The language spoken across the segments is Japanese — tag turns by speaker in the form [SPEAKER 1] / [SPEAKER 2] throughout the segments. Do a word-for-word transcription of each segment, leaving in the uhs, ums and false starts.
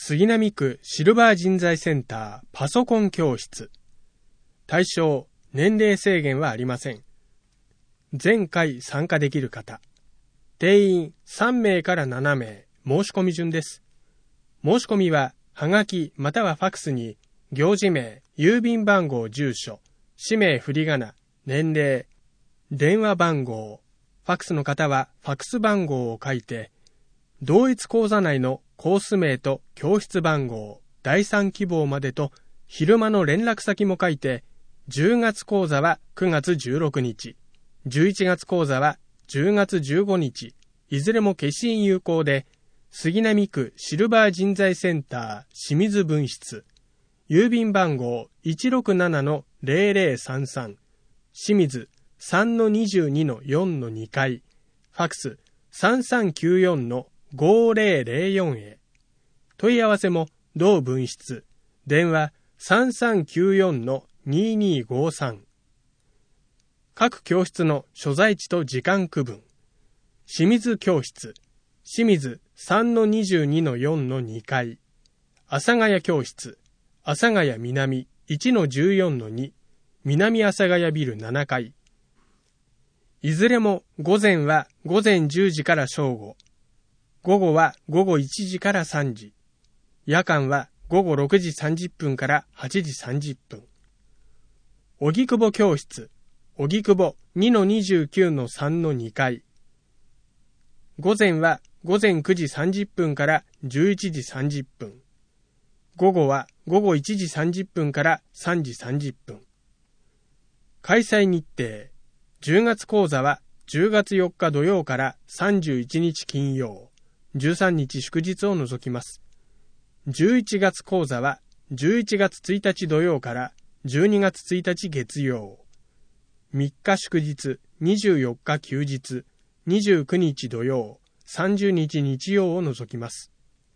[SPEAKER 1] 杉並区シルバー人材センターパソコン教室。対象、年齢制限はありません。全回参加できる方。定員さんめいからななめい、申し込み順です。申し込みは、はがきまたはファクスに、行事名、郵便番号、住所、氏名、振り仮名、年齢、電話番号、ファクスの方はファクス番号を書いて、同一講座内のコース名と教室番号、第三希望までと昼間の連絡先も書いて、じゅうがつ講座はくがつじゅうろくにち、じゅういちがつ講座はじゅうがつじゅうごにち、いずれも消印有効で、杉並区シルバー人材センター清水分室、郵便番号 いちろくななのぜろぜろさんさん、清水 さんのにじゅうにのよんのにかい、ファクス さんさんきゅうよんのごぜろぜろよん へ。問い合わせも同分室、電話 さんさんきゅうよんのににごさん。各教室の所在地と時間区分。清水教室、清水 さんのにじゅうにのよんのにかい。阿佐ヶ谷教室、阿佐ヶ谷南 いちのじゅうよんのに、南阿佐ヶ谷ビルななかい。いずれも午前は午前じゅうじから正午、午後は午後いちじからさんじ、夜間は午後ろくじさんじゅっぷんからはちじさんじゅっぷん。荻窪教室、荻窪 にのにじゅうきゅうのさんのにかい。午前は午前くじさんじゅっぷんからじゅういちじさんじゅっぷん。午後は午後いちじさんじゅっぷんからさんじさんじゅっぷん。開催日程。じゅうがつ講座はじゅうがつよっか土曜からさんじゅういちにち金曜、じゅうさんにち祝日を除きます。じゅういちがつ講座はじゅういちがつついたち土曜からじゅうにがつついたち月曜、みっか祝日、にじゅうよっか休日、にじゅうくにち土曜、さんじゅうにち日曜を除きます。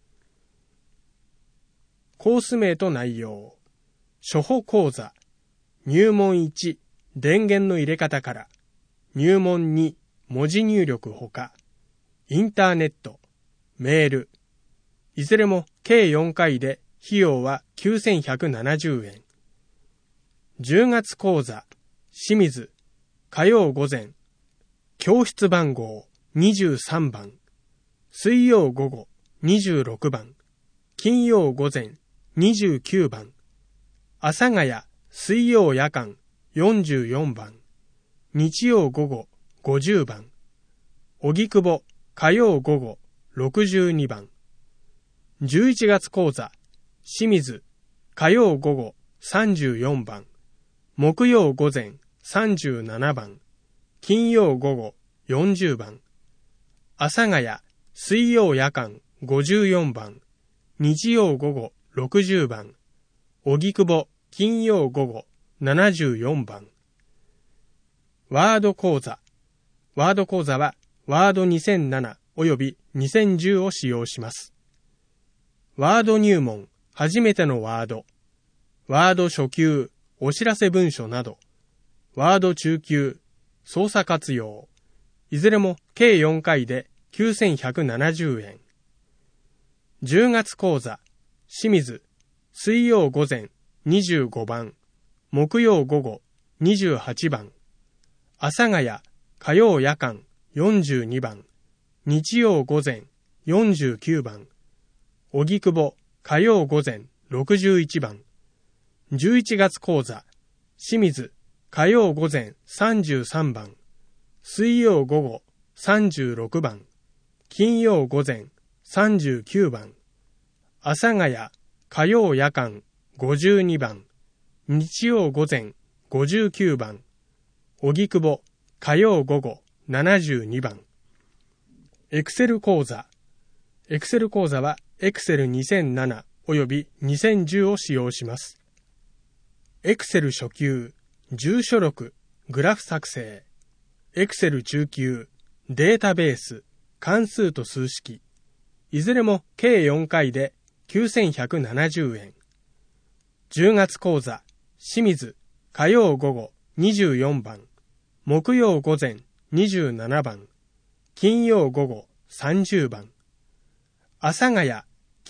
[SPEAKER 1] コース名と内容。初歩講座。入門いち、電源の入れ方から。入門に、文字入力ほか。インターネット。メール。いずれも計よんかいで費用はきゅうせんひゃくななじゅうえん。じゅうがつ講座。清水。火曜午前。教室番号にじゅうさんばん。水曜午後にじゅうろくばん。金曜午前にじゅうきゅうばん。阿佐ヶ谷水曜夜間よんじゅうよんばん。日曜午後ごじゅうばん。荻窪火曜午後ろくじゅうにばん。じゅういちがつ講座清水火曜午後さんじゅうよんばん。木曜午前さんじゅうななばん。金曜午後よんじゅうばん。阿佐ヶ谷水曜夜間ごじゅうよんばん。日曜午後ろくじゅうばん。荻窪金曜午後ななじゅうよんばん。ワード講座。ワード講座はワードにせんななおよびにせんじゅうを使用します。ワード入門、初めてのワード。ワード初級、お知らせ文書など。ワード中級、操作活用。いずれも計よんかいできゅうせんひゃくななじゅうえん。じゅうがつ講座、清水、水曜午前にじゅうごばん、木曜午後にじゅうはちばん、阿佐ヶ谷火曜夜間よんじゅうにばん、日曜午前よんじゅうきゅうばん、荻窪火曜午前ろくじゅういちばん、じゅういちがつ講座、清水火曜午前さんじゅうさんばん、水曜午後さんじゅうろくばん、金曜午前さんじゅうきゅうばん、阿佐ヶ谷火曜夜間ごじゅうにばん、日曜午前ごじゅうきゅうばん、荻窪火曜午後ななじゅうにばん。エクセル講座。エクセル講座はエクセルにせんななおよびにせんじゅうを使用します。エクセル初級、住所録、グラフ作成。エクセル中級、データベース、関数と数式。いずれも計よんかいできゅうせんひゃくななじゅうえん。じゅうがつ講座、清水、火曜午後にじゅうよんばん、木曜午前にじゅうななばん、金曜午後さんじゅうばん。阿佐ヶ谷、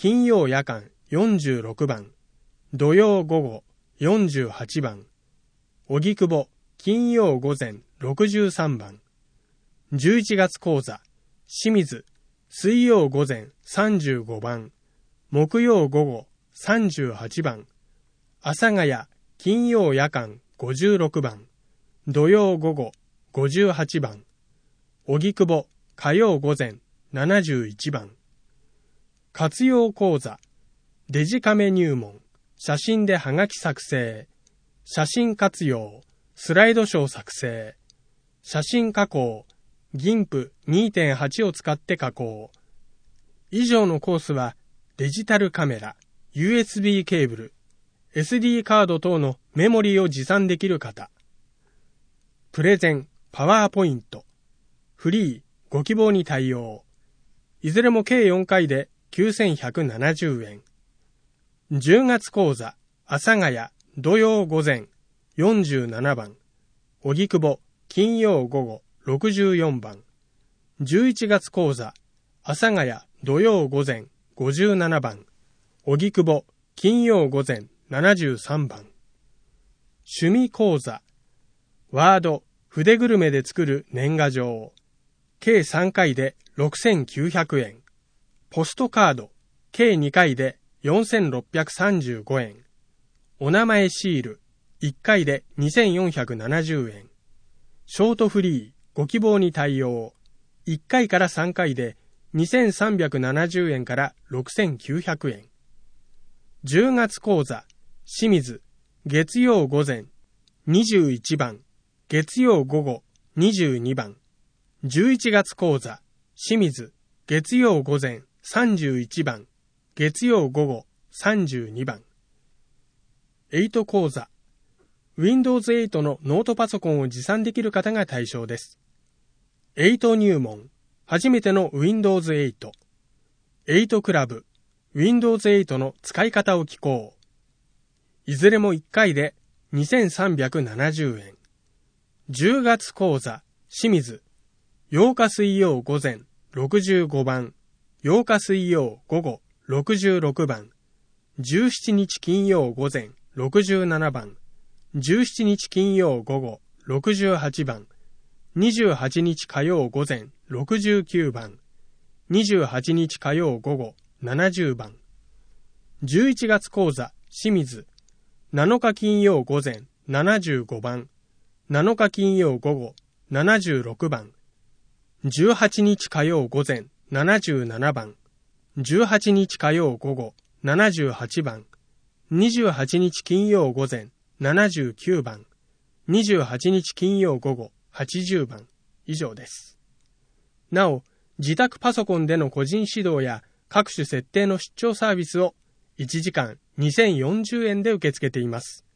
[SPEAKER 1] 金曜夜間よんじゅうろくばん、土曜午後よんじゅうはちばん、荻窪金曜午前ろくじゅうさんばん、じゅういちがつ講座清水水曜午前さんじゅうごばん、木曜午後さんじゅうはちばん、阿佐ヶ谷金曜夜間ごじゅうろくばん、土曜午後ごじゅうはちばん、荻窪火曜午前ななじゅういちばん、活用講座デジカメ入門、写真ではがき作成、写真活用、スライドショー作成、写真加工、ギンプ にてんはち を使って加工。以上のコースはデジタルカメラ、ユーエスビー ケーブル、エスディー カード等のメモリを持参できる方、プレゼン、パワーポイント、フリー、ご希望に対応。いずれも計よんかいできゅうせんひゃくななじゅうえん。じゅうがつ講座、阿佐ヶ谷、土曜午前よんじゅうななばん、荻窪、金曜午後ろくじゅうよんばん。じゅういちがつ講座、阿佐ヶ谷、土曜午前ごじゅうななばん、荻窪、金曜午前ななじゅうさんばん。趣味講座、ワード、筆グルメで作る年賀状。計さんかいでろくせんきゅうひゃくえん。ポストカード、計にかいでよんせんろっぴゃくさんじゅうごえん。お名前シール、いっかいでにせんよんひゃくななじゅうえん。ショートフリー、ご希望に対応。いっかいからさんかいでにせんさんびゃくななじゅうえんからろくせんきゅうひゃくえん。じゅうがつ講座、清水、月曜午前にじゅういちばん、月曜午後にじゅうにばん。じゅういちがつ講座、清水、月曜午前さんじゅういちばん、月曜午後さんじゅうにばん。エイト講座、ウィンドウズエイト のノートパソコンを持参できる方が対象です。エイト入門、初めての ウィンドウズエイト。エイトクラブ、ウィンドウズエイト の使い方を聞こう。いずれもいっかいでにせんさんびゃくななじゅうえん。じゅうがつ講座、清水、ようか水曜午前ろくじゅうごばん、ようか水曜午後ろくじゅうろくばん、じゅうしちにち金曜午前ろくじゅうななばん、じゅうしちにち金曜午後ろくじゅうはちばん、にじゅうはちにち火曜午前ろくじゅうきゅうばん、にじゅうはちにち火曜午後ななじゅうばん。じゅういちがつ講座、清水、なのか金曜午前ななじゅうごばん、なのか金曜午後ななじゅうろくばん、じゅうはちにち火曜午前ななじゅうななばん、じゅうはちにち火曜午後ななじゅうはちばん、にじゅうはちにち金曜午前ななじゅうきゅうばん、にじゅうはちにち金曜午後はちじゅうばん。以上です。なお、自宅パソコンでの個人指導や各種設定の出張サービスをいちじかんにせんよんじゅうえんで受け付けています。